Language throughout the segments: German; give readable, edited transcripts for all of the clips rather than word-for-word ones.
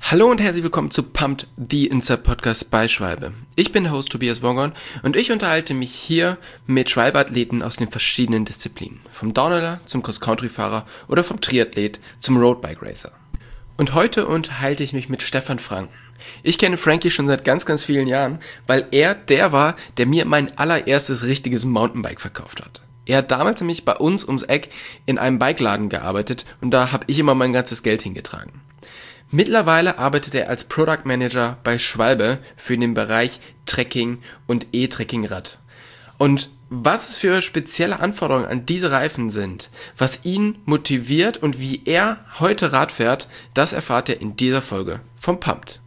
Hallo und herzlich willkommen zu Pumped, the Inside Podcast bei Schwalbe. Ich bin der Host Tobias Wongon und ich unterhalte mich hier mit Schwalbe-Athleten aus den verschiedenen Disziplinen. Vom Downhiller zum Cross-Country-Fahrer oder vom Triathlet zum Roadbike-Racer. Und heute unterhalte ich mich mit Stefan Franken. Ich kenne Frankie schon seit ganz, ganz vielen Jahren, weil er der war, der mir mein allererstes richtiges Mountainbike verkauft hat. Er hat damals nämlich bei uns ums Eck in einem Bikeladen gearbeitet und da habe ich immer mein ganzes Geld hingetragen. Mittlerweile arbeitet er als Product Manager bei Schwalbe für den Bereich Trekking und E-Trekkingrad. Und was es für spezielle Anforderungen an diese Reifen sind, was ihn motiviert und wie er heute Rad fährt, das erfahrt ihr in dieser Folge vom Pumped.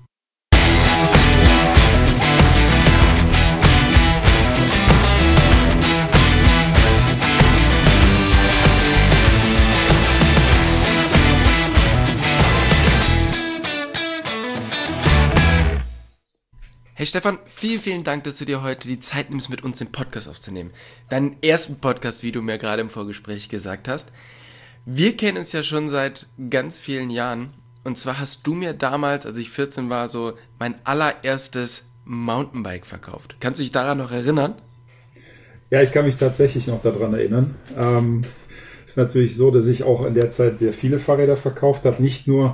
Hey Stefan, vielen Dank, dass du dir heute die Zeit nimmst, mit uns den Podcast aufzunehmen. Deinen ersten Podcast, wie du mir gerade im Vorgespräch gesagt hast. Wir kennen uns ja schon seit ganz vielen Jahren. Und zwar hast du mir damals, als ich 14 war, so mein allererstes Mountainbike verkauft. Kannst du dich daran noch erinnern? Ja, ich kann mich tatsächlich noch daran erinnern. Ist natürlich so, dass ich auch in der Zeit sehr viele Fahrräder verkauft habe. Nicht nur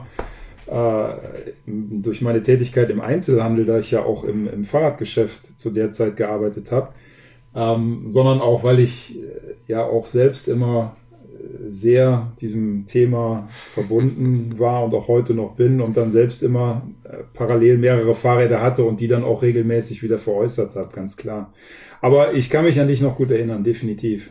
durch meine Tätigkeit im Einzelhandel, da ich ja auch im Fahrradgeschäft zu der Zeit gearbeitet habe, sondern auch, weil ich ja auch selbst immer sehr diesem Thema verbunden war und auch heute noch bin und dann selbst immer parallel mehrere Fahrräder hatte und die dann auch regelmäßig wieder veräußert habe, ganz klar. Aber ich kann mich an dich noch gut erinnern, definitiv.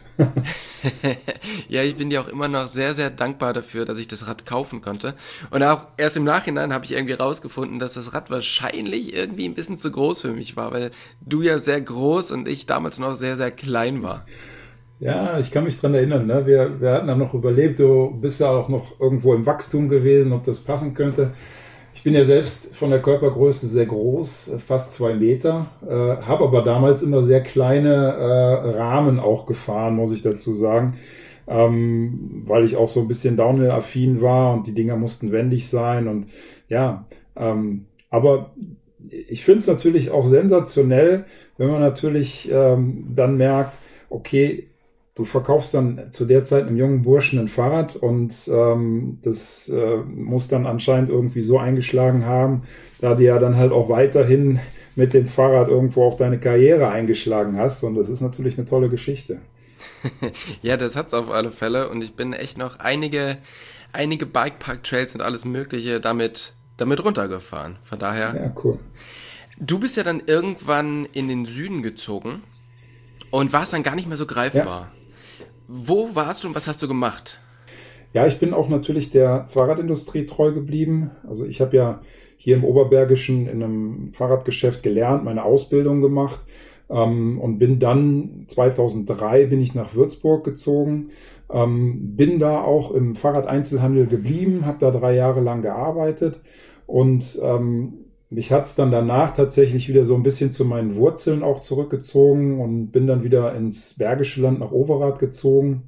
Ja, ich bin dir auch immer noch sehr, sehr dankbar dafür, dass ich das Rad kaufen konnte. Und auch erst im Nachhinein habe ich irgendwie rausgefunden, dass das Rad wahrscheinlich irgendwie ein bisschen zu groß für mich war, weil du ja sehr groß und ich damals noch sehr, sehr klein war. Ja, ich kann mich dran erinnern, ne? Wir hatten dann noch überlebt, du bist ja auch noch irgendwo im Wachstum gewesen, ob das passen könnte. Ich bin ja selbst von der Körpergröße sehr groß, fast 2 Meter, habe aber damals immer sehr kleine Rahmen auch gefahren, muss ich dazu sagen, weil ich auch so ein bisschen Downhill-affin war und die Dinger mussten wendig sein und ja, aber ich finde es natürlich auch sensationell, wenn man natürlich dann merkt, okay, du verkaufst dann zu der Zeit einem jungen Burschen ein Fahrrad und das muss dann anscheinend irgendwie so eingeschlagen haben, da du ja dann halt auch weiterhin mit dem Fahrrad irgendwo auch deine Karriere eingeschlagen hast und das ist natürlich eine tolle Geschichte. Ja, das hat's auf alle Fälle und ich bin echt noch einige Bikepark-Trails und alles mögliche damit runtergefahren, von daher. Ja, cool. Du bist ja dann irgendwann in den Süden gezogen und warst dann gar nicht mehr so greifbar. Ja. Wo warst du und was hast du gemacht? Ja, ich bin auch natürlich der Zweiradindustrie treu geblieben. Also ich habe ja hier im Oberbergischen in einem Fahrradgeschäft gelernt, meine Ausbildung gemacht und bin dann 2003 bin ich nach Würzburg gezogen, bin da auch im Fahrradeinzelhandel geblieben, habe da 3 Jahre lang gearbeitet und mich hat es dann danach tatsächlich wieder so ein bisschen zu meinen Wurzeln auch zurückgezogen und bin dann wieder ins Bergische Land nach Overath gezogen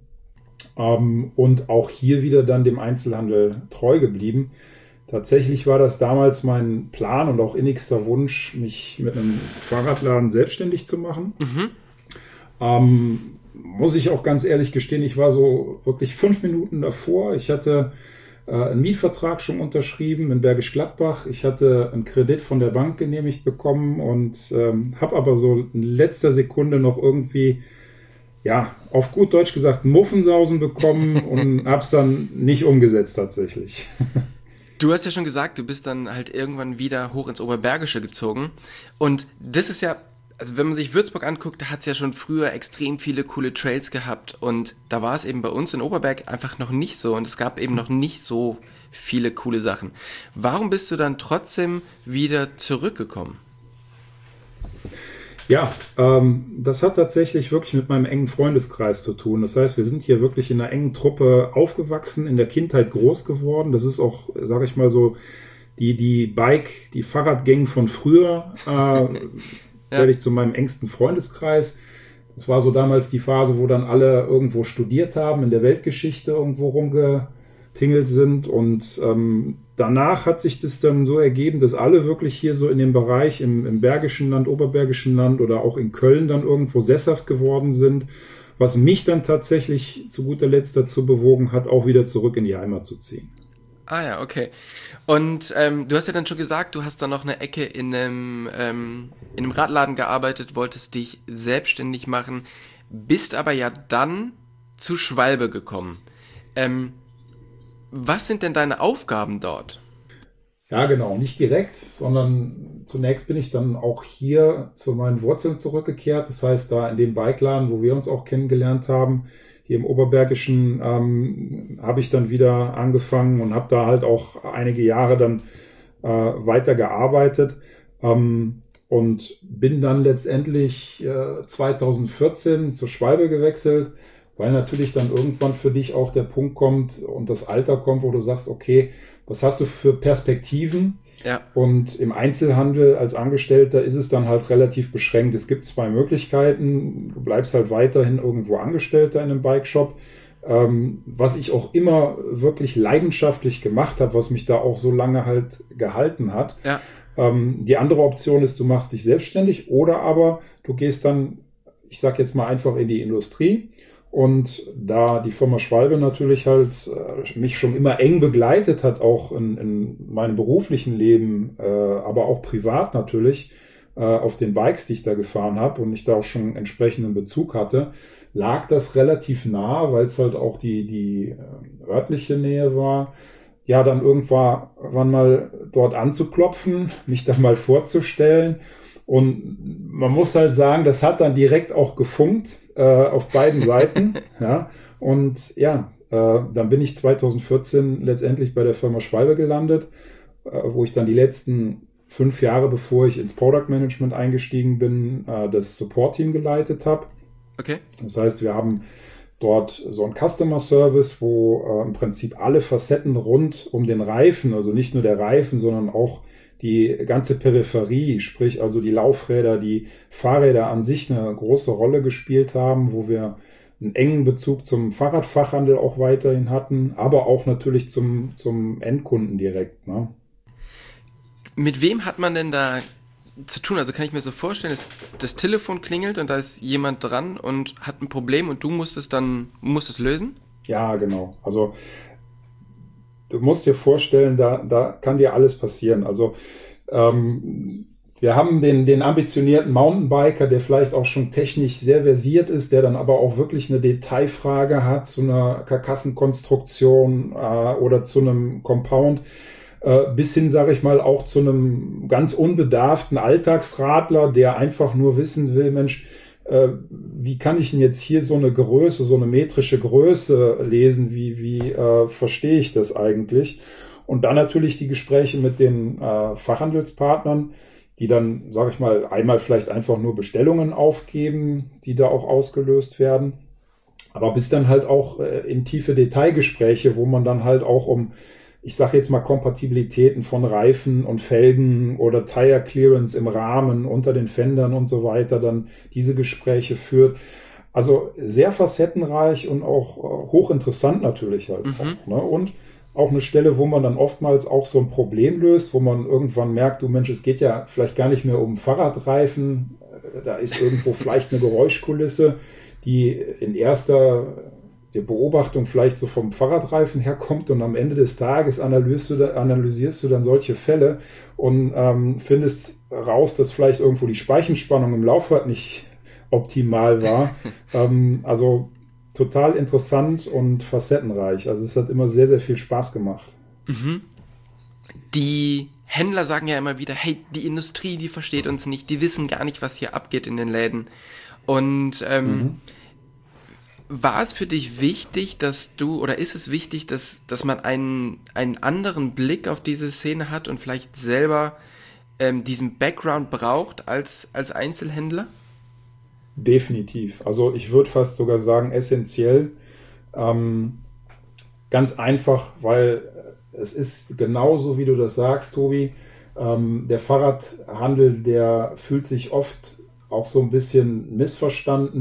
und auch hier wieder dann dem Einzelhandel treu geblieben. Tatsächlich war das damals mein Plan und auch innigster Wunsch, mich mit einem Fahrradladen selbstständig zu machen. Muss ich auch ganz ehrlich gestehen, ich war so wirklich 5 Minuten davor. Ich hatte einen Mietvertrag schon unterschrieben in Bergisch Gladbach. Ich hatte einen Kredit von der Bank genehmigt bekommen und habe aber so in letzter Sekunde noch irgendwie, ja, auf gut Deutsch gesagt, Muffensausen bekommen und habe es dann nicht umgesetzt tatsächlich. Du hast ja schon gesagt, du bist dann halt irgendwann wieder hoch ins Oberbergische gezogen und das ist ja, also wenn man sich Würzburg anguckt, da hat es ja schon früher extrem viele coole Trails gehabt und da war es eben bei uns in Oberberg einfach noch nicht so und es gab eben noch nicht so viele coole Sachen. Warum bist du dann trotzdem wieder zurückgekommen? Ja, das hat tatsächlich wirklich mit meinem engen Freundeskreis zu tun. Das heißt, wir sind hier wirklich in einer engen Truppe aufgewachsen, in der Kindheit groß geworden. Das ist auch, sage ich mal so, die Fahrradgang von früher, zähle ich zu meinem engsten Freundeskreis. Das war so damals die Phase, wo dann alle irgendwo studiert haben, in der Weltgeschichte irgendwo rumgetrieben rumgetingelt sind. Und danach hat sich das dann so ergeben, dass alle wirklich hier so in dem Bereich im Bergischen Land, Oberbergischen Land oder auch in Köln dann irgendwo sesshaft geworden sind, was mich dann tatsächlich zu guter Letzt dazu bewogen hat, auch wieder zurück in die Heimat zu ziehen. Ah ja, okay. Und du hast ja dann schon gesagt, du hast dann noch eine Ecke in einem Radladen gearbeitet, wolltest dich selbstständig machen, bist aber ja dann zu Schwalbe gekommen. Was sind denn deine Aufgaben dort? Ja, genau, nicht direkt, sondern zunächst bin ich dann auch hier zu meinen Wurzeln zurückgekehrt. Das heißt, da in dem Bikeladen, wo wir uns auch kennengelernt haben, hier im Oberbergischen, habe ich dann wieder angefangen und habe da halt auch einige Jahre dann weiter gearbeitet und bin dann letztendlich 2014 zur Schwalbe gewechselt, weil natürlich dann irgendwann für dich auch der Punkt kommt und das Alter kommt, wo du sagst, okay, was hast du für Perspektiven? Ja. Und im Einzelhandel als Angestellter ist es dann halt relativ beschränkt. Es gibt zwei Möglichkeiten. Du bleibst halt weiterhin irgendwo Angestellter in einem Bikeshop, was ich auch immer wirklich leidenschaftlich gemacht habe, was mich da auch so lange halt gehalten hat. Ja. Die andere Option ist, du machst dich selbstständig oder aber du gehst dann, ich sag jetzt mal einfach in die Industrie. Und da die Firma Schwalbe natürlich halt mich schon immer eng begleitet hat, auch in meinem beruflichen Leben, aber auch privat natürlich, auf den Bikes, die ich da gefahren habe und ich da auch schon entsprechenden Bezug hatte, lag das relativ nah, weil es halt auch die örtliche Nähe war. Ja, dann irgendwann mal dort anzuklopfen, mich da mal vorzustellen. Und man muss halt sagen, das hat dann direkt auch gefunkt auf beiden Seiten. Ja. Und ja, dann bin ich 2014 letztendlich bei der Firma Schwalbe gelandet, wo ich dann die letzten 5 Jahre, bevor ich ins Product Management eingestiegen bin, das Support-Team geleitet habe. Okay. Das heißt, wir haben dort so einen Customer Service, wo im Prinzip alle Facetten rund um den Reifen, also nicht nur der Reifen, sondern auch die ganze Peripherie, sprich also die Laufräder, die Fahrräder an sich eine große Rolle gespielt haben, wo wir einen engen Bezug zum Fahrradfachhandel auch weiterhin hatten, aber auch natürlich zum Endkunden direkt. Ne? Mit wem hat man denn da zu tun? Also kann ich mir so vorstellen, das Telefon klingelt und da ist jemand dran und hat ein Problem und du musst es lösen? Ja, genau. Also du musst dir vorstellen, da kann dir alles passieren. Also wir haben den ambitionierten Mountainbiker, der vielleicht auch schon technisch sehr versiert ist, der dann aber auch wirklich eine Detailfrage hat zu einer Karkassenkonstruktion oder zu einem Compound, bis hin, sage ich mal, auch zu einem ganz unbedarften Alltagsradler, der einfach nur wissen will, Mensch, wie kann ich denn jetzt hier so eine Größe, so eine metrische Größe lesen? Wie verstehe ich das eigentlich? Und dann natürlich die Gespräche mit den Fachhandelspartnern, die dann, sage ich mal, einmal vielleicht einfach nur Bestellungen aufgeben, die da auch ausgelöst werden. Aber bis dann halt auch in tiefe Detailgespräche, wo man dann halt auch ich sage jetzt mal Kompatibilitäten von Reifen und Felgen oder Tire Clearance im Rahmen unter den Fendern und so weiter, dann diese Gespräche führt. Also sehr facettenreich und auch hochinteressant natürlich halt auch. Ne? Und auch eine Stelle, wo man dann oftmals auch so ein Problem löst, wo man irgendwann merkt, du Mensch, es geht ja vielleicht gar nicht mehr um Fahrradreifen, da ist irgendwo vielleicht eine Geräuschkulisse, die in erster Beobachtung vielleicht so vom Fahrradreifen herkommt und am Ende des Tages analysierst du dann solche Fälle und findest raus, dass vielleicht irgendwo die Speichenspannung im Laufrad nicht optimal war. Also total interessant und facettenreich. Also es hat immer sehr, sehr viel Spaß gemacht. Mhm. Die Händler sagen ja immer wieder, hey, die Industrie, die versteht uns nicht, die wissen gar nicht, was hier abgeht in den Läden. Und war es für dich wichtig, ist es wichtig, dass man einen anderen Blick auf diese Szene hat und vielleicht selber diesen Background braucht als Einzelhändler? Definitiv. Also ich würde fast sogar sagen essentiell. Ganz einfach, weil es ist genauso, wie du das sagst, Tobi. Der Fahrradhandel, der fühlt sich oft auch so ein bisschen missverstanden.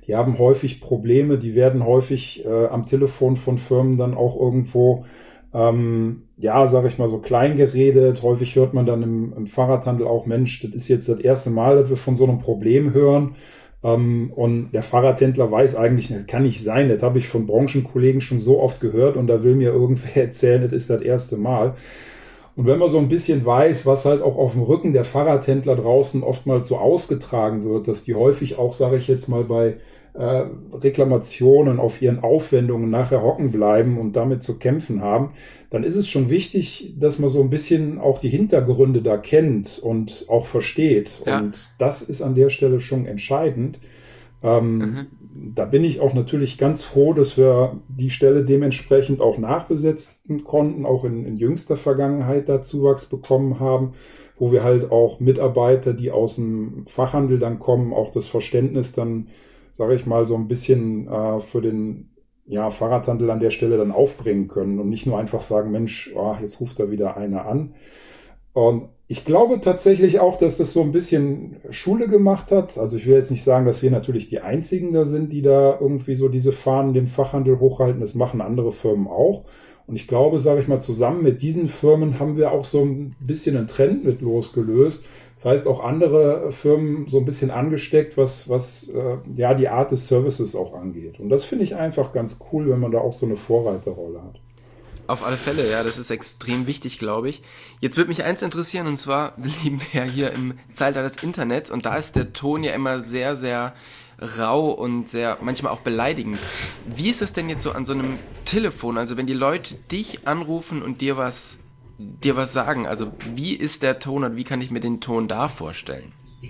die haben häufig Probleme, die werden häufig am Telefon von Firmen dann auch irgendwo, sage ich mal, so klein geredet. Häufig hört man dann im Fahrradhandel auch, Mensch, das ist jetzt das erste Mal, dass wir von so einem Problem hören. Und der Fahrradhändler weiß eigentlich, das kann nicht sein, das habe ich von Branchenkollegen schon so oft gehört und da will mir irgendwer erzählen, das ist das erste Mal. Und wenn man so ein bisschen weiß, was halt auch auf dem Rücken der Fahrradhändler draußen oftmals so ausgetragen wird, dass die häufig auch, sage ich jetzt mal, bei Reklamationen auf ihren Aufwendungen nachher hocken bleiben und damit zu kämpfen haben, dann ist es schon wichtig, dass man so ein bisschen auch die Hintergründe da kennt und auch versteht. Ja. Und das ist an der Stelle schon entscheidend. Da bin ich auch natürlich ganz froh, dass wir die Stelle dementsprechend auch nachbesetzen konnten, auch in jüngster Vergangenheit da Zuwachs bekommen haben, wo wir halt auch Mitarbeiter, die aus dem Fachhandel dann kommen, auch das Verständnis dann, sage ich mal, so ein bisschen für den Fahrradhandel an der Stelle dann aufbringen können und nicht nur einfach sagen, Mensch, jetzt ruft da wieder einer an. Und ich glaube tatsächlich auch, dass das so ein bisschen Schule gemacht hat. Also ich will jetzt nicht sagen, dass wir natürlich die Einzigen da sind, die da irgendwie so diese Fahnen dem Fachhandel hochhalten. Das machen andere Firmen auch. Und ich glaube, sage ich mal, zusammen mit diesen Firmen haben wir auch so ein bisschen einen Trend mit losgelöst. Das heißt, auch andere Firmen so ein bisschen angesteckt, was die Art des Services auch angeht. Und das finde ich einfach ganz cool, wenn man da auch so eine Vorreiterrolle hat. Auf alle Fälle, ja, das ist extrem wichtig, glaube ich. Jetzt würde mich eins interessieren, und zwar leben wir ja hier im Zeitalter des Internets und da ist der Ton ja immer sehr, sehr rau und sehr, manchmal auch beleidigend. Wie ist es denn jetzt so an so einem Telefon, also wenn die Leute dich anrufen und dir was sagen, also wie ist der Ton und wie kann ich mir den Ton da vorstellen?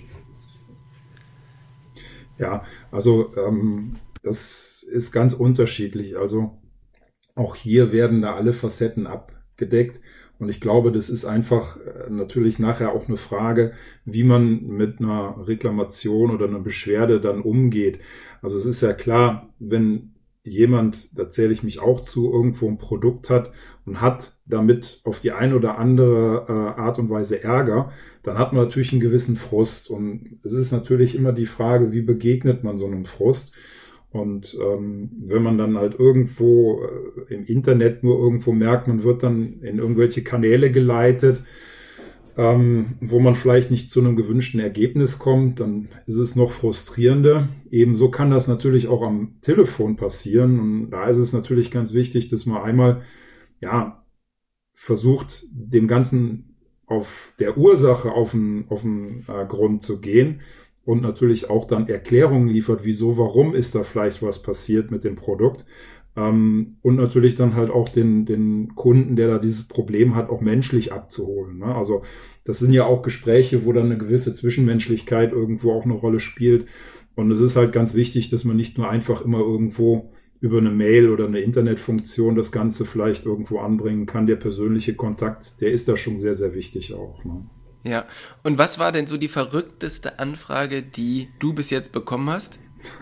Ja, also das ist ganz unterschiedlich, also auch hier werden da alle Facetten abgedeckt und ich glaube, das ist einfach natürlich nachher auch eine Frage, wie man mit einer Reklamation oder einer Beschwerde dann umgeht. Also es ist ja klar, wenn jemand, da zähle ich mich auch zu, irgendwo ein Produkt hat und hat damit auf die eine oder andere Art und Weise Ärger, dann hat man natürlich einen gewissen Frust und es ist natürlich immer die Frage, wie begegnet man so einem Frust? Und wenn man dann halt irgendwo im Internet nur irgendwo merkt, man wird dann in irgendwelche Kanäle geleitet, wo man vielleicht nicht zu einem gewünschten Ergebnis kommt, dann ist es noch frustrierender. Ebenso kann das natürlich auch am Telefon passieren. Und da ist es natürlich ganz wichtig, dass man einmal versucht, dem Ganzen auf der Ursache auf den Grund zu gehen. Und natürlich auch dann Erklärungen liefert, wieso, warum ist da vielleicht was passiert mit dem Produkt. Und natürlich dann halt auch den Kunden, der da dieses Problem hat, auch menschlich abzuholen. Ne? Also das sind ja auch Gespräche, wo dann eine gewisse Zwischenmenschlichkeit irgendwo auch eine Rolle spielt. Und es ist halt ganz wichtig, dass man nicht nur einfach immer irgendwo über eine Mail oder eine Internetfunktion das Ganze vielleicht irgendwo anbringen kann. Der persönliche Kontakt, der ist da schon sehr, sehr wichtig auch. Ne? Ja, und was war denn so die verrückteste Anfrage, die du bis jetzt bekommen hast?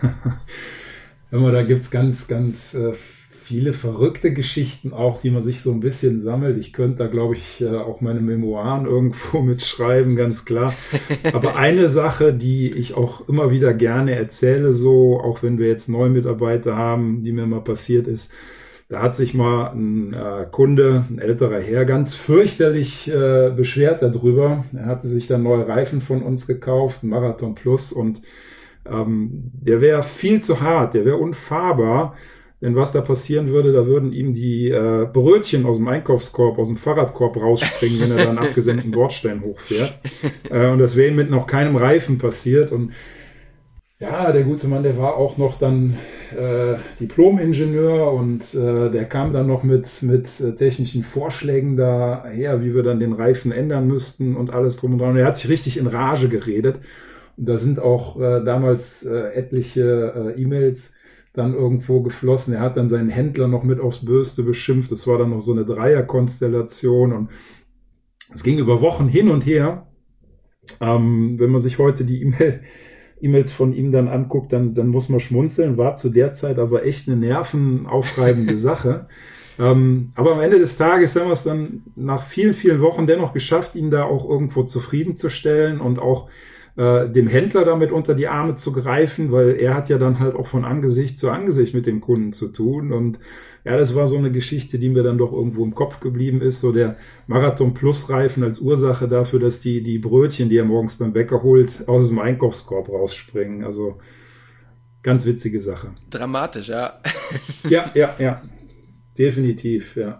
Da gibt's ganz, ganz viele verrückte Geschichten auch, die man sich so ein bisschen sammelt. Ich könnte da, glaube ich, auch meine Memoiren irgendwo mitschreiben, ganz klar. Aber eine Sache, die ich auch immer wieder gerne erzähle, so, auch wenn wir jetzt neue Mitarbeiter haben, die mir mal passiert ist, da hat sich mal ein Kunde, ein älterer Herr, ganz fürchterlich beschwert darüber. Er hatte sich dann neue Reifen von uns gekauft, ein Marathon Plus, und der wäre viel zu hart, der wäre unfahrbar. Denn was da passieren würde, da würden ihm die Brötchen aus dem Einkaufskorb, aus dem Fahrradkorb rausspringen, wenn er da einen abgesenkten Bordstein hochfährt. Und das wäre ihm mit noch keinem Reifen passiert. Und ja, der gute Mann, der war auch noch dann Diplom-Ingenieur und der kam dann noch mit technischen Vorschlägen daher, wie wir dann den Reifen ändern müssten und alles drum und dran. Und er hat sich richtig in Rage geredet. Und da sind auch damals etliche E-Mails dann irgendwo geflossen. Er hat dann seinen Händler noch mit aufs Böste beschimpft. Das war dann noch so eine Dreierkonstellation und es ging über Wochen hin und her. Wenn man sich heute die E-Mails von ihm dann anguckt, dann muss man schmunzeln. War zu der Zeit aber echt eine nervenaufreibende Sache. Aber am Ende des Tages haben wir es dann nach vielen, vielen Wochen dennoch geschafft, ihn da auch irgendwo zufriedenzustellen und auch dem Händler damit unter die Arme zu greifen, weil er hat ja dann halt auch von Angesicht zu Angesicht mit dem Kunden zu tun. Und ja, das war so eine Geschichte, die mir dann doch irgendwo im Kopf geblieben ist, so der Marathon Plus Reifen als Ursache dafür, dass die Brötchen, die er morgens beim Bäcker holt, aus dem Einkaufskorb rausspringen. Also ganz witzige Sache. Dramatisch, ja. Ja, definitiv, ja.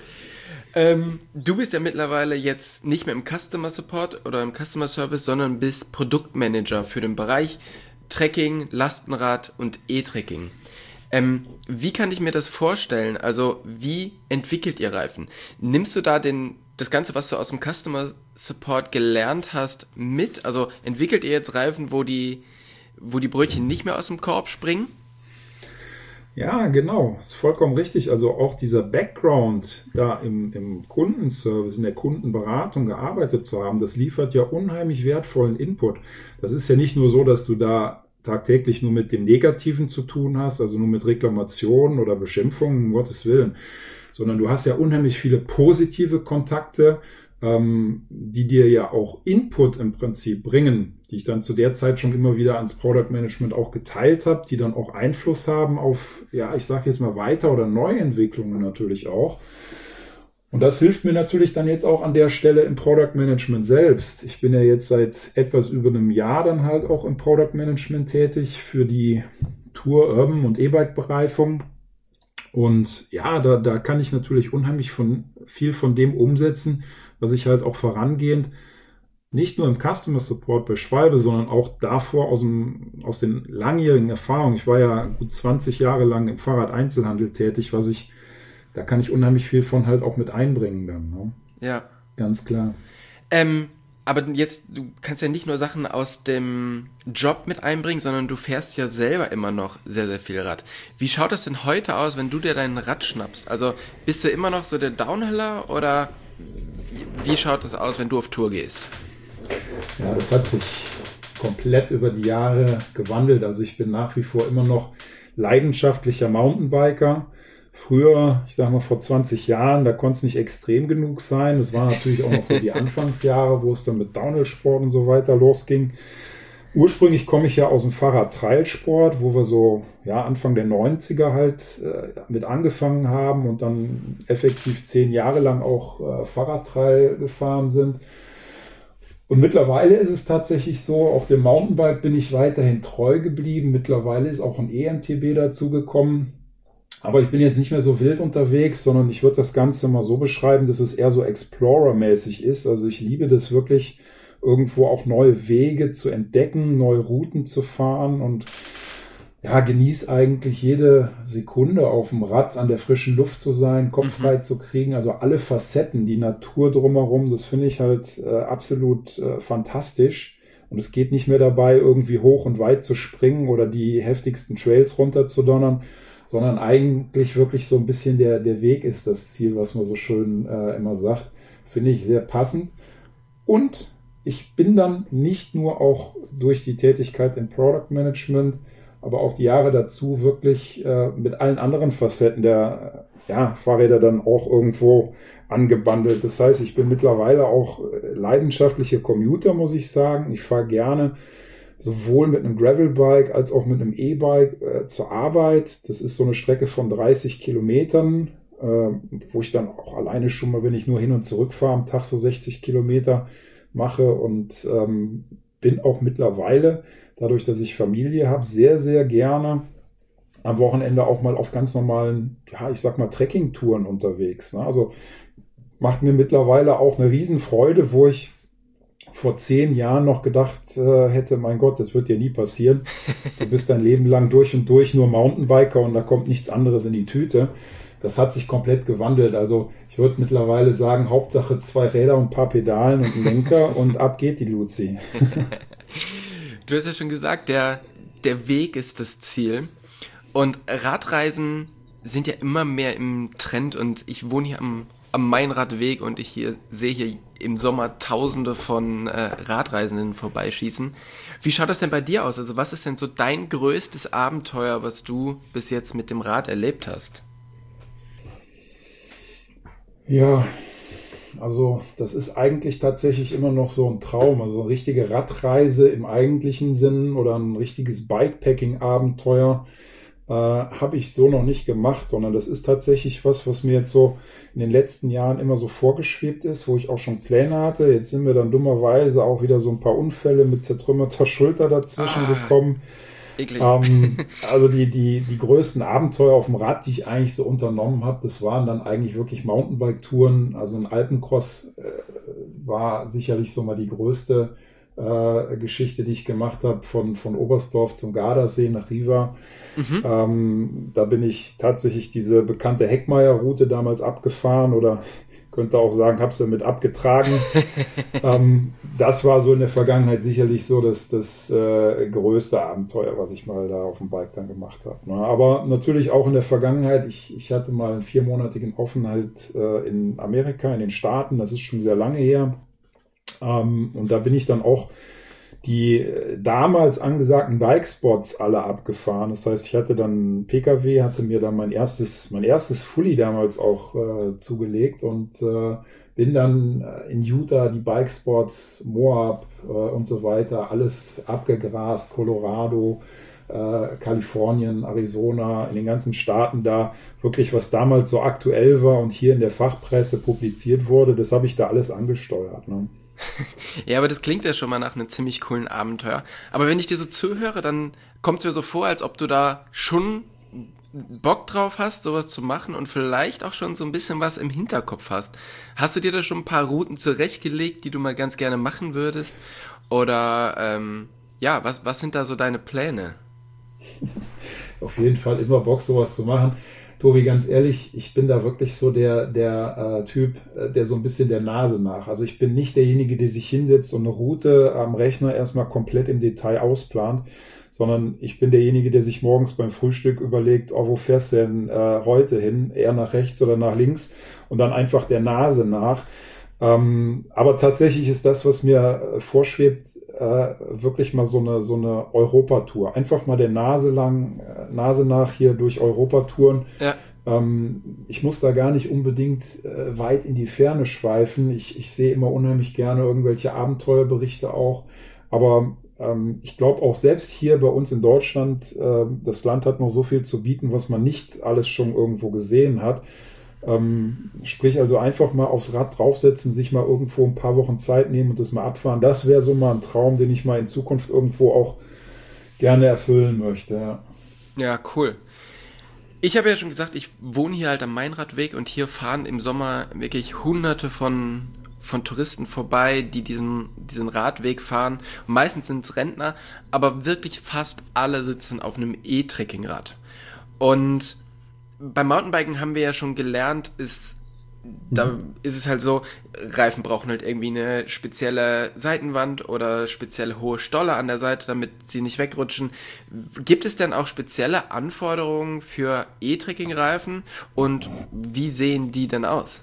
Du bist ja mittlerweile jetzt nicht mehr im Customer Support oder im Customer Service, sondern bist Produktmanager für den Bereich Tracking, Lastenrad und E-Tracking. Wie kann ich mir das vorstellen? Also wie entwickelt ihr Reifen? Nimmst du da das Ganze, was du aus dem Customer Support gelernt hast, mit? Also entwickelt ihr jetzt Reifen, wo die Brötchen nicht mehr aus dem Korb springen? Ja, genau, ist vollkommen richtig. Also auch dieser Background, da im Kundenservice, in der Kundenberatung gearbeitet zu haben, das liefert ja unheimlich wertvollen Input. Das ist ja nicht nur so, dass du da tagtäglich nur mit dem Negativen zu tun hast, also nur mit Reklamationen oder Beschimpfungen, um Gottes Willen, sondern du hast ja unheimlich viele positive Kontakte, die dir ja auch Input im Prinzip bringen, die ich dann zu der Zeit schon immer wieder ans Product Management auch geteilt habe, die dann auch Einfluss haben auf, ja, ich sage jetzt mal Weiter- oder Neuentwicklungen natürlich auch. Und das hilft mir natürlich dann jetzt auch an der Stelle im Product Management selbst. Ich bin ja jetzt seit etwas über einem Jahr dann halt auch im Product Management tätig für die Tour, Urban und E-Bike-Bereifung. Und ja, da kann ich natürlich unheimlich viel von dem umsetzen, was ich halt auch vorangehend nicht nur im Customer Support beschreibe, sondern auch davor aus den langjährigen Erfahrungen. Ich war ja gut 20 Jahre lang im Fahrradeinzelhandel tätig, da kann ich unheimlich viel von halt auch mit einbringen dann. Ne? Ja. Ganz klar. Aber jetzt, du kannst ja nicht nur Sachen aus dem Job mit einbringen, sondern du fährst ja selber immer noch sehr, sehr viel Rad. Wie schaut das denn heute aus, wenn du dir dein Rad schnappst? Also bist du immer noch so der Downhiller oder wie schaut es aus, wenn du auf Tour gehst? Ja, das hat sich komplett über die Jahre gewandelt. Also ich bin nach wie vor immer noch leidenschaftlicher Mountainbiker. Früher, ich sag mal vor 20 Jahren, da konnte es nicht extrem genug sein. Das waren natürlich auch noch so die Anfangsjahre, wo es dann mit Downhill-Sport und so weiter losging. Ursprünglich komme ich ja aus dem Fahrrad-Trailsport, wo wir so Anfang der 90er halt mit angefangen haben und dann effektiv 10 Jahre lang auch Fahrradtrail gefahren sind. Und mittlerweile ist es tatsächlich so, auch dem Mountainbike bin ich weiterhin treu geblieben. Mittlerweile ist auch ein EMTB dazugekommen. Aber ich bin jetzt nicht mehr so wild unterwegs, sondern ich würde das Ganze mal so beschreiben, dass es eher so Explorer-mäßig ist. Also ich liebe das wirklich, irgendwo auch neue Wege zu entdecken, neue Routen zu fahren und genieße eigentlich jede Sekunde auf dem Rad an der frischen Luft zu sein, Kopf frei zu kriegen. Also alle Facetten, die Natur drumherum, das finde ich halt absolut fantastisch. Und es geht nicht mehr dabei, irgendwie hoch und weit zu springen oder die heftigsten Trails runterzudonnern, sondern eigentlich wirklich so ein bisschen der Weg ist das Ziel, was man so schön immer sagt. Finde ich sehr passend. Und ich bin dann nicht nur auch durch die Tätigkeit im Product Management, aber auch die Jahre dazu wirklich mit allen anderen Facetten der Fahrräder dann auch irgendwo angebandelt. Das heißt, ich bin mittlerweile auch leidenschaftlicher Commuter, muss ich sagen. Ich fahre gerne sowohl mit einem Gravelbike als auch mit einem E-Bike zur Arbeit. Das ist so eine Strecke von 30 Kilometern, wo ich dann auch alleine schon mal, wenn ich nur hin und zurück fahre, am Tag so 60 Kilometer mache und bin auch mittlerweile, dadurch, dass ich Familie habe, sehr, sehr gerne am Wochenende auch mal auf ganz normalen, ich sag mal, Trekking-Touren unterwegs. Ne? Also macht mir mittlerweile auch eine Riesenfreude, wo ich vor 10 Jahren noch gedacht hätte, mein Gott, das wird dir nie passieren. Du bist dein Leben lang durch und durch nur Mountainbiker und da kommt nichts anderes in die Tüte. Das hat sich komplett gewandelt. Also ich würde mittlerweile sagen, Hauptsache 2 Räder und ein paar Pedalen und ein Lenker und ab geht die Luzi. Du hast ja schon gesagt, der Weg ist das Ziel. Und Radreisen sind ja immer mehr im Trend und ich wohne hier am Mainradweg und ich sehe hier im Sommer Tausende von Radreisenden vorbeischießen. Wie schaut das denn bei dir aus? Also was ist denn so dein größtes Abenteuer, was du bis jetzt mit dem Rad erlebt hast? Ja, Also das ist eigentlich tatsächlich immer noch so ein Traum. Also eine richtige Radreise im eigentlichen Sinn oder ein richtiges Bikepacking-Abenteuer habe ich so noch nicht gemacht, sondern das ist tatsächlich was mir jetzt so in den letzten Jahren immer so vorgeschwebt ist, wo ich auch schon Pläne hatte. Jetzt sind mir dann dummerweise auch wieder so ein paar Unfälle mit zertrümmerter Schulter dazwischen gekommen. Eklig. Also die größten Abenteuer auf dem Rad, die ich eigentlich so unternommen habe, das waren dann eigentlich wirklich Mountainbike-Touren. Also ein Alpencross war sicherlich so mal die größte Geschichte, die ich gemacht habe, von Oberstdorf zum Gardasee nach Riva. Da bin ich tatsächlich diese bekannte Heckmeier-Route damals abgefahren oder könnte auch sagen, habe es damit abgetragen. Das war so in der Vergangenheit sicherlich so das größte Abenteuer, was ich mal da auf dem Bike dann gemacht habe. Ne? Aber natürlich auch in der Vergangenheit, ich hatte mal einen 4-monatigen Aufenthalt in Amerika, in den Staaten, das ist schon sehr lange her. Und da bin ich dann auch die damals angesagten Bikespots alle abgefahren. Das heißt, ich hatte dann einen PKW, hatte mir dann mein erstes Fully damals auch zugelegt und bin dann in Utah die Bikespots, Moab und so weiter, alles abgegrast, Colorado, Kalifornien, Arizona, in den ganzen Staaten da wirklich, was damals so aktuell war und hier in der Fachpresse publiziert wurde, das habe ich da alles angesteuert. Ne? Ja, aber das klingt ja schon mal nach einem ziemlich coolen Abenteuer. Aber wenn ich dir so zuhöre, dann kommt es mir so vor, als ob du da schon Bock drauf hast, sowas zu machen und vielleicht auch schon so ein bisschen was im Hinterkopf hast. Hast du dir da schon ein paar Routen zurechtgelegt, die du mal ganz gerne machen würdest? Oder was sind da so deine Pläne? Auf jeden Fall immer Bock, sowas zu machen. Tobi, ganz ehrlich, ich bin da wirklich so der Typ, der so ein bisschen der Nase nach. Also ich bin nicht derjenige, der sich hinsetzt und eine Route am Rechner erstmal komplett im Detail ausplant, sondern ich bin derjenige, der sich morgens beim Frühstück überlegt, wo fährst du denn heute hin? Eher nach rechts oder nach links? Und dann einfach der Nase nach. Aber tatsächlich ist das, was mir vorschwebt, wirklich mal so eine Europatour. Einfach mal der Nase nach hier durch Europatouren. Ja. Ich muss da gar nicht unbedingt weit in die Ferne schweifen. Ich sehe immer unheimlich gerne irgendwelche Abenteuerberichte auch. Aber ich glaube auch selbst hier bei uns in Deutschland, das Land hat noch so viel zu bieten, was man nicht alles schon irgendwo gesehen hat. Sprich also einfach mal aufs Rad draufsetzen, sich mal irgendwo ein paar Wochen Zeit nehmen und das mal abfahren. Das wäre so mal ein Traum, den ich mal in Zukunft irgendwo auch gerne erfüllen möchte. Ja, Ja, cool. Ich habe ja schon gesagt, ich wohne hier halt am Mainradweg und hier fahren im Sommer wirklich hunderte von Touristen vorbei, die diesen Radweg fahren. Und meistens sind es Rentner, aber wirklich fast alle sitzen auf einem E-Trekkingrad. Und beim Mountainbiken haben wir ja schon gelernt, da ist es halt so, Reifen brauchen halt irgendwie eine spezielle Seitenwand oder spezielle hohe Stolle an der Seite, damit sie nicht wegrutschen. Gibt es denn auch spezielle Anforderungen für E-Trekking-Reifen und wie sehen die denn aus?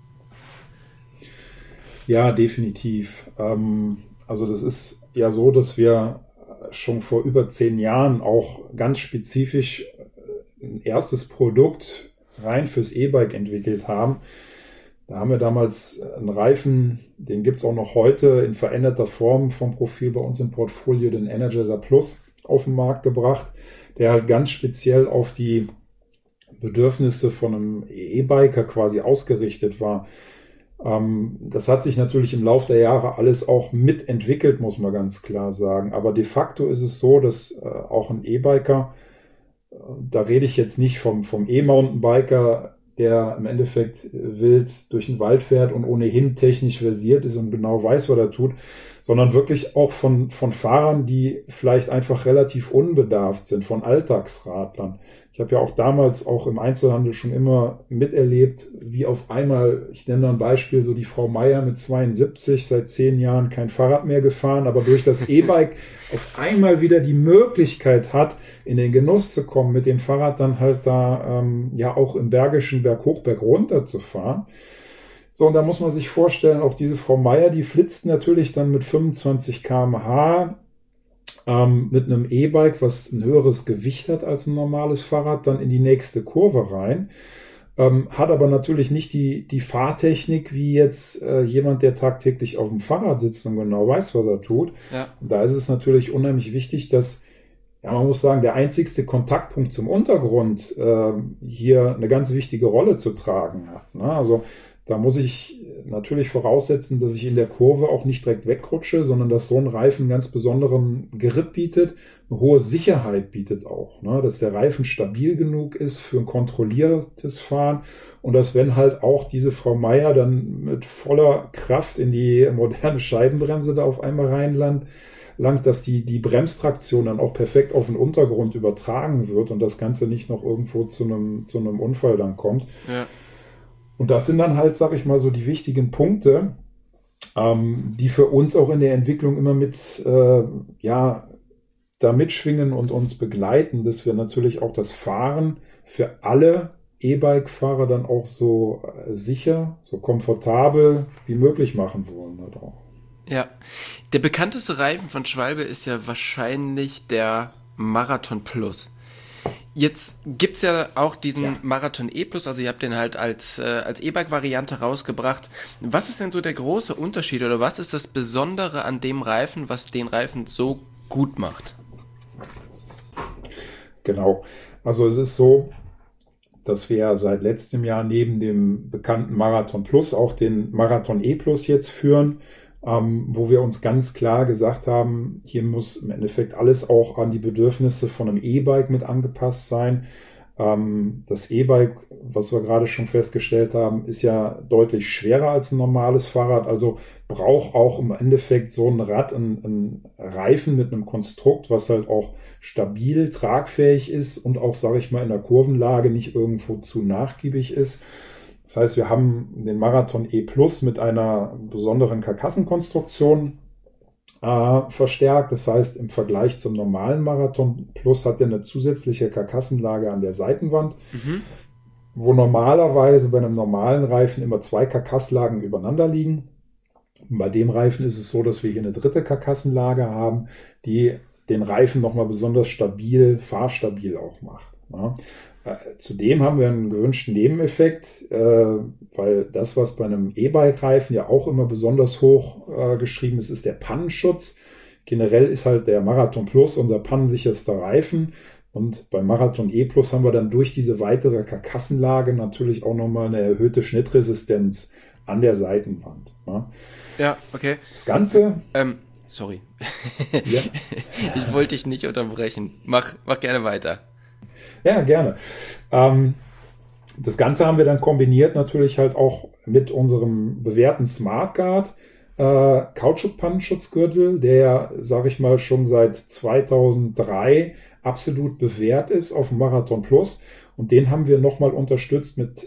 ja, definitiv. Also das ist ja so, dass wir schon vor über 10 Jahren auch ganz spezifisch ein erstes Produkt rein fürs E-Bike entwickelt haben. Da haben wir damals einen Reifen, den gibt es auch noch heute in veränderter Form vom Profil bei uns im Portfolio, den Energizer Plus, auf den Markt gebracht, der halt ganz speziell auf die Bedürfnisse von einem E-Biker quasi ausgerichtet war. Das hat sich natürlich im Laufe der Jahre alles auch mitentwickelt, muss man ganz klar sagen. Aber de facto ist es so, dass auch ein E-Biker, da rede ich jetzt nicht vom E-Mountainbiker, der im Endeffekt wild durch den Wald fährt und ohnehin technisch versiert ist und genau weiß, was er tut, sondern wirklich auch von Fahrern, die vielleicht einfach relativ unbedarft sind, von Alltagsradlern. Ich habe ja auch damals auch im Einzelhandel schon immer miterlebt, wie auf einmal, ich nenne da ein Beispiel, so die Frau Meier mit 72, seit 10 Jahren kein Fahrrad mehr gefahren, aber durch das E-Bike auf einmal wieder die Möglichkeit hat, in den Genuss zu kommen, mit dem Fahrrad dann halt da ja auch im Bergischen Berg hoch, Berg runter zu fahren. So, und da muss man sich vorstellen, auch diese Frau Meier, die flitzt natürlich dann mit 25 km/h mit einem E-Bike, was ein höheres Gewicht hat als ein normales Fahrrad, dann in die nächste Kurve rein. hat aber natürlich nicht die Fahrtechnik wie jetzt jemand, der tagtäglich auf dem Fahrrad sitzt und genau weiß, was er tut. Ja. Und da ist es natürlich unheimlich wichtig, dass, ja, man muss sagen, der einzigste Kontaktpunkt zum Untergrund hier eine ganz wichtige Rolle zu tragen hat. Ne? Also da muss ich natürlich voraussetzen, dass ich in der Kurve auch nicht direkt wegrutsche, sondern dass so ein Reifen ganz besonderen Grip bietet, eine hohe Sicherheit bietet auch, ne? Dass der Reifen stabil genug ist für ein kontrolliertes Fahren und dass, wenn halt auch diese Frau Meier dann mit voller Kraft in die moderne Scheibenbremse da auf einmal reinlangt, dass die Bremstraktion dann auch perfekt auf den Untergrund übertragen wird und das Ganze nicht noch irgendwo zu einem Unfall dann kommt. Ja. Und das sind dann halt, sag ich mal, so die wichtigen Punkte, die für uns auch in der Entwicklung immer da mitschwingen und uns begleiten, dass wir natürlich auch das Fahren für alle E-Bike-Fahrer dann auch so sicher, so komfortabel wie möglich machen wollen halt auch. Ja, der bekannteste Reifen von Schwalbe ist ja wahrscheinlich der Marathon Plus. Jetzt gibt's ja auch diesen Marathon E Plus, also ihr habt den halt als E-Bike-Variante rausgebracht. Was ist denn so der große Unterschied oder was ist das Besondere an dem Reifen, was den Reifen so gut macht? Genau, also es ist so, dass wir seit letztem Jahr neben dem bekannten Marathon Plus auch den Marathon E Plus jetzt führen, wo wir uns ganz klar gesagt haben, hier muss im Endeffekt alles auch an die Bedürfnisse von einem E-Bike mit angepasst sein. Das E-Bike, was wir gerade schon festgestellt haben, ist ja deutlich schwerer als ein normales Fahrrad, also braucht auch im Endeffekt so ein Rad einen Reifen mit einem Konstrukt, was halt auch stabil, tragfähig ist und auch, sage ich mal, in der Kurvenlage nicht irgendwo zu nachgiebig ist. Das heißt, wir haben den Marathon E Plus mit einer besonderen Karkassenkonstruktion verstärkt. Das heißt, im Vergleich zum normalen Marathon Plus hat er eine zusätzliche Karkassenlage an der Seitenwand, wo normalerweise bei einem normalen Reifen immer 2 Karkasslagen übereinander liegen. Und bei dem Reifen ist es so, dass wir hier eine dritte Karkassenlage haben, die den Reifen nochmal besonders stabil, fahrstabil auch macht. Ja. Zudem haben wir einen gewünschten Nebeneffekt, weil das, was bei einem E-Bike-Reifen ja auch immer besonders hoch geschrieben ist der Pannenschutz. Generell ist halt der Marathon Plus unser pannensicherster Reifen und beim Marathon E Plus haben wir dann durch diese weitere Karkassenlage natürlich auch nochmal eine erhöhte Schnittresistenz an der Seitenwand. Ja, okay. Das Ganze... Sorry. Ja. Ich wollte dich nicht unterbrechen. Mach gerne weiter. Ja, gerne. Das Ganze haben wir dann kombiniert natürlich halt auch mit unserem bewährten SmartGuard Kautschuk-Pannenschutzgürtel, der, sage ich mal, schon seit 2003 absolut bewährt ist auf dem Marathon Plus. Und den haben wir nochmal unterstützt mit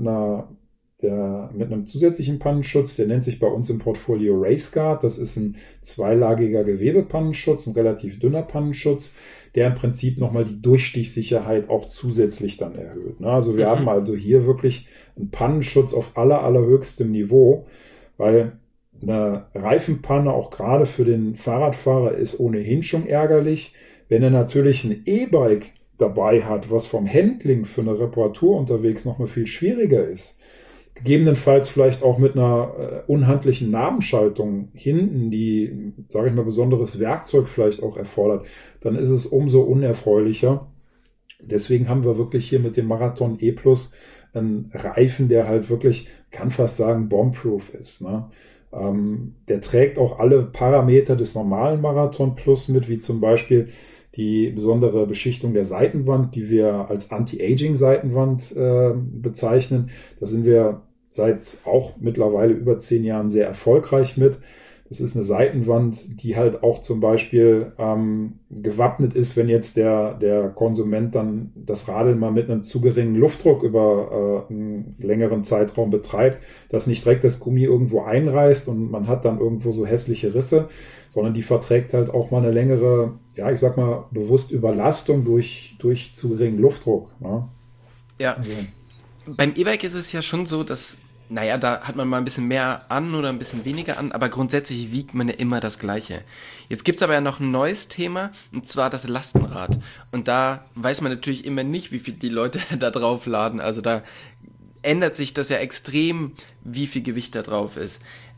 einem zusätzlichen Pannenschutz, der nennt sich bei uns im Portfolio RaceGuard. Das ist ein zweilagiger Gewebepannenschutz, ein relativ dünner Pannenschutz, der im Prinzip nochmal die Durchstichsicherheit auch zusätzlich dann erhöht. Also wir haben also hier wirklich einen Pannenschutz auf allerhöchstem Niveau, weil eine Reifenpanne auch gerade für den Fahrradfahrer ist ohnehin schon ärgerlich. Wenn er natürlich ein E-Bike dabei hat, was vom Handling für eine Reparatur unterwegs nochmal viel schwieriger ist, gegebenenfalls vielleicht auch mit einer unhandlichen Nabenschaltung hinten, die, sage ich mal, besonderes Werkzeug vielleicht auch erfordert, dann ist es umso unerfreulicher. Deswegen haben wir wirklich hier mit dem Marathon E Plus einen Reifen, der halt wirklich, kann fast sagen, bombproof ist. Ne? Der trägt auch alle Parameter des normalen Marathon Plus mit, wie zum Beispiel die besondere Beschichtung der Seitenwand, die wir als Anti-Aging-Seitenwand bezeichnen. Da sind wir seit auch mittlerweile über 10 Jahren sehr erfolgreich mit. Das ist eine Seitenwand, die halt auch zum Beispiel gewappnet ist, wenn jetzt der Konsument dann das Radl mal mit einem zu geringen Luftdruck über einen längeren Zeitraum betreibt, dass nicht direkt das Gummi irgendwo einreißt und man hat dann irgendwo so hässliche Risse, sondern die verträgt halt auch mal eine längere, ja, ich sag mal, bewusst Überlastung durch zu geringen Luftdruck. Ne? Ja, also. Beim E-Bike ist es ja schon so, dass, naja, da hat man mal ein bisschen mehr an oder ein bisschen weniger an, aber grundsätzlich wiegt man ja immer das Gleiche. Jetzt gibt's aber ja noch ein neues Thema, und zwar das Lastenrad. Und da weiß man natürlich immer nicht, wie viel die Leute da drauf laden. Also da ändert sich das ja extrem, wie viel Gewicht da drauf ist.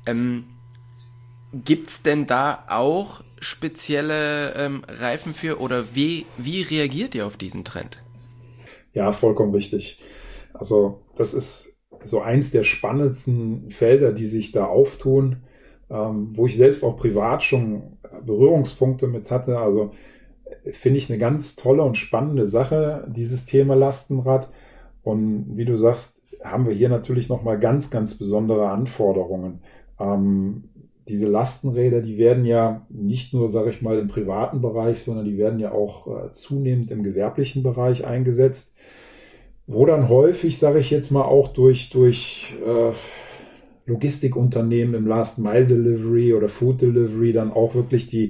Gibt's denn da auch spezielle Reifen für oder wie reagiert ihr auf diesen Trend? Ja, vollkommen richtig. Also das ist so eins der spannendsten Felder, die sich da auftun, wo ich selbst auch privat schon Berührungspunkte mit hatte. Also finde ich eine ganz tolle und spannende Sache, dieses Thema Lastenrad. Und wie du sagst, haben wir hier natürlich nochmal ganz, ganz besondere Anforderungen. Diese Lastenräder, die werden ja nicht nur, sage ich mal, im privaten Bereich, sondern die werden ja auch zunehmend im gewerblichen Bereich eingesetzt, wo dann häufig, sage ich jetzt mal, auch durch Logistikunternehmen im Last-Mile-Delivery oder Food-Delivery dann auch wirklich die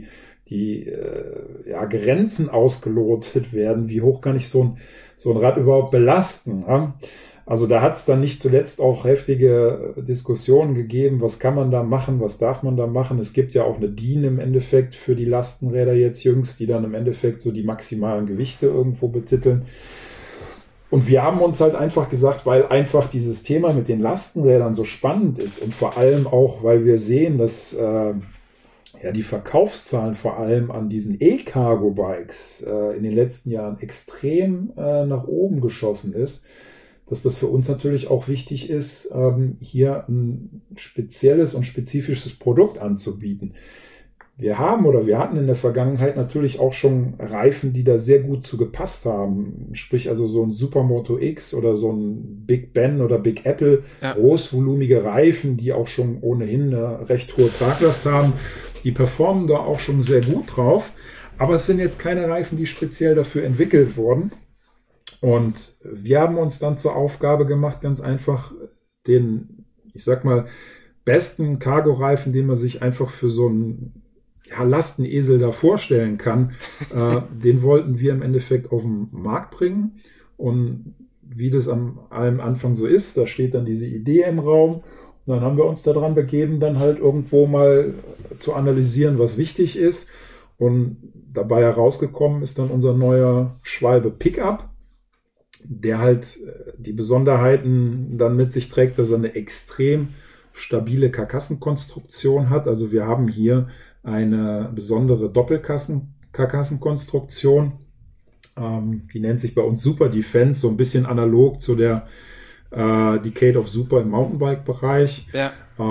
Grenzen ausgelotet werden. Wie hoch kann ich so ein Rad überhaupt belasten? Ja? Also da hat es dann nicht zuletzt auch heftige Diskussionen gegeben, was kann man da machen, was darf man da machen. Es gibt ja auch eine DIN im Endeffekt für die Lastenräder jetzt jüngst, die dann im Endeffekt so die maximalen Gewichte irgendwo betiteln. Und wir haben uns halt einfach gesagt, weil einfach dieses Thema mit den Lastenrädern so spannend ist und vor allem auch, weil wir sehen, dass die Verkaufszahlen vor allem an diesen E-Cargo-Bikes in den letzten Jahren extrem nach oben geschossen ist, dass das für uns natürlich auch wichtig ist, hier ein spezielles und spezifisches Produkt anzubieten. Wir hatten in der Vergangenheit natürlich auch schon Reifen, die da sehr gut zu gepasst haben. Sprich also so ein Supermoto X oder so ein Big Ben oder Big Apple, großvolumige Reifen, die auch schon ohnehin eine recht hohe Traglast haben. Die performen da auch schon sehr gut drauf. Aber es sind jetzt keine Reifen, die speziell dafür entwickelt wurden. Und wir haben uns dann zur Aufgabe gemacht, ganz einfach den, ich sag mal, besten Cargo-Reifen, den man sich einfach für so einen Lastenesel da vorstellen kann, den wollten wir im Endeffekt auf den Markt bringen. Und wie das am Anfang so ist, da steht dann diese Idee im Raum. Und dann haben wir uns daran begeben, dann halt irgendwo mal zu analysieren, was wichtig ist. Und dabei herausgekommen ist dann unser neuer Schwalbe Pickup, der halt die Besonderheiten dann mit sich trägt, dass er eine extrem stabile Karkassenkonstruktion hat. Also wir haben hier eine besondere Doppelkarkassenkonstruktion. Die nennt sich bei uns Super Defense, so ein bisschen analog zu der Decade of Super im Mountainbike-Bereich. Ja.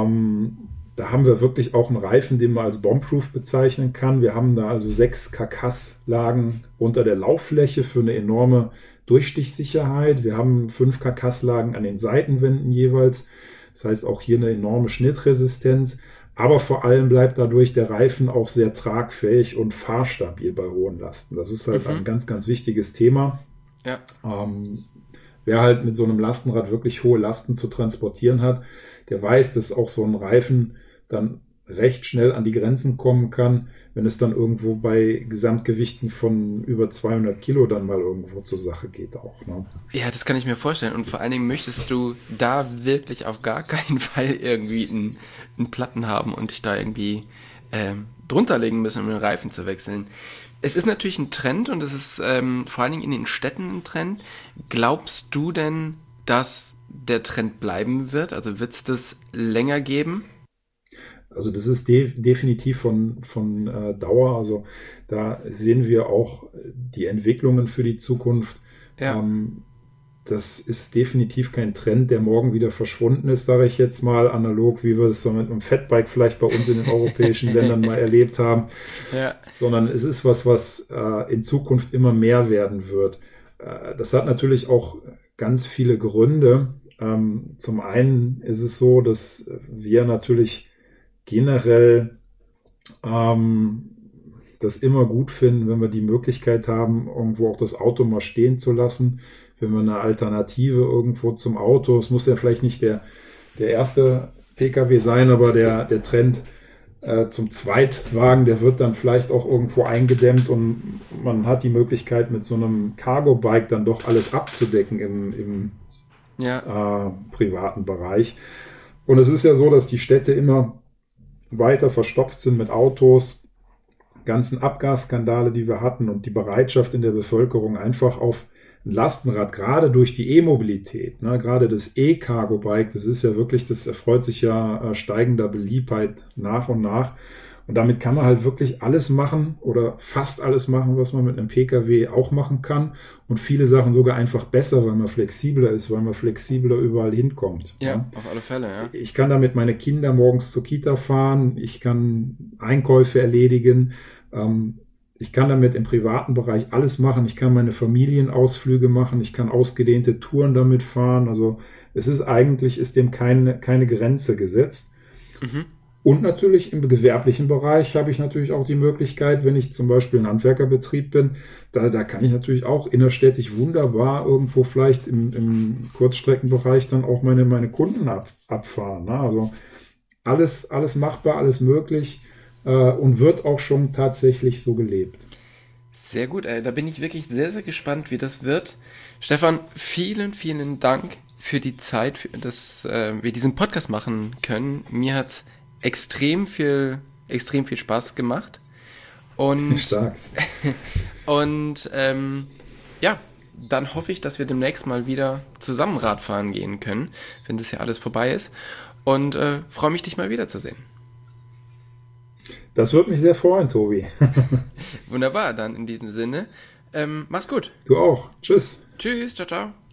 Da haben wir wirklich auch einen Reifen, den man als Bombproof bezeichnen kann. Wir haben da also 6 Karkasslagen unter der Lauffläche für eine enorme Durchstichsicherheit. Wir haben 5 Karkasslagen an den Seitenwänden jeweils. Das heißt auch hier eine enorme Schnittresistenz. Aber vor allem bleibt dadurch der Reifen auch sehr tragfähig und fahrstabil bei hohen Lasten. Das ist halt ein ganz, ganz wichtiges Thema. Ja. Wer halt mit so einem Lastenrad wirklich hohe Lasten zu transportieren hat, der weiß, dass auch so ein Reifen dann recht schnell an die Grenzen kommen kann, wenn es dann irgendwo bei Gesamtgewichten von über 200 Kilo dann mal irgendwo zur Sache geht auch. Ne? Ja, das kann ich mir vorstellen. Und vor allen Dingen möchtest du da wirklich auf gar keinen Fall irgendwie einen Platten haben und dich da irgendwie drunter legen müssen, um den Reifen zu wechseln. Es ist natürlich ein Trend und es ist vor allen Dingen in den Städten ein Trend. Glaubst du denn, dass der Trend bleiben wird? Also wird es das länger geben? Also das ist definitiv von Dauer. Also da sehen wir auch die Entwicklungen für die Zukunft. Ja. Das ist definitiv kein Trend, der morgen wieder verschwunden ist, sage ich jetzt mal, analog, wie wir es so mit einem Fatbike vielleicht bei uns in den europäischen Ländern mal erlebt haben. Ja. Sondern es ist was in Zukunft immer mehr werden wird. Das hat natürlich auch ganz viele Gründe. Zum einen ist es so, dass wir natürlich generell das immer gut finden, wenn wir die Möglichkeit haben, irgendwo auch das Auto mal stehen zu lassen, wenn wir eine Alternative irgendwo zum Auto, es muss ja vielleicht nicht der erste Pkw sein, aber der Trend zum Zweitwagen, der wird dann vielleicht auch irgendwo eingedämmt und man hat die Möglichkeit mit so einem Cargo-Bike dann doch alles abzudecken im privaten Bereich. Und es ist ja so, dass die Städte immer weiter verstopft sind mit Autos, ganzen Abgasskandale, die wir hatten und die Bereitschaft in der Bevölkerung einfach auf ein Lastenrad, gerade durch die E-Mobilität, ne, gerade das E-Cargo-Bike, das ist ja wirklich, das erfreut sich ja steigender Beliebtheit nach und nach. Und damit kann man halt wirklich alles machen oder fast alles machen, was man mit einem Pkw auch machen kann. Und viele Sachen sogar einfach besser, weil man flexibler ist, weil man flexibler überall hinkommt. Ja, auf alle Fälle, ja. Ich kann damit meine Kinder morgens zur Kita fahren, ich kann Einkäufe erledigen, ich kann damit im privaten Bereich alles machen, ich kann meine Familienausflüge machen, ich kann ausgedehnte Touren damit fahren. Also es ist eigentlich, ist dem keine Grenze gesetzt. Mhm. Und natürlich im gewerblichen Bereich habe ich natürlich auch die Möglichkeit, wenn ich zum Beispiel ein Handwerkerbetrieb bin, da kann ich natürlich auch innerstädtisch wunderbar irgendwo vielleicht im Kurzstreckenbereich dann auch meine Kunden abfahren. Ne? Also alles machbar, alles möglich und wird auch schon tatsächlich so gelebt. Sehr gut, da bin ich wirklich sehr, sehr gespannt, wie das wird. Stefan, vielen, vielen Dank für die Zeit, dass wir diesen Podcast machen können. Mir hat's extrem viel Spaß gemacht. Und, stark. Und ja, dann hoffe ich, dass wir demnächst mal wieder zusammen Radfahren gehen können, wenn das ja alles vorbei ist. Und freue mich, dich mal wiederzusehen. Das würde mich sehr freuen, Tobi. Wunderbar, dann in diesem Sinne. Mach's gut. Du auch. Tschüss. Tschüss, ciao, ciao.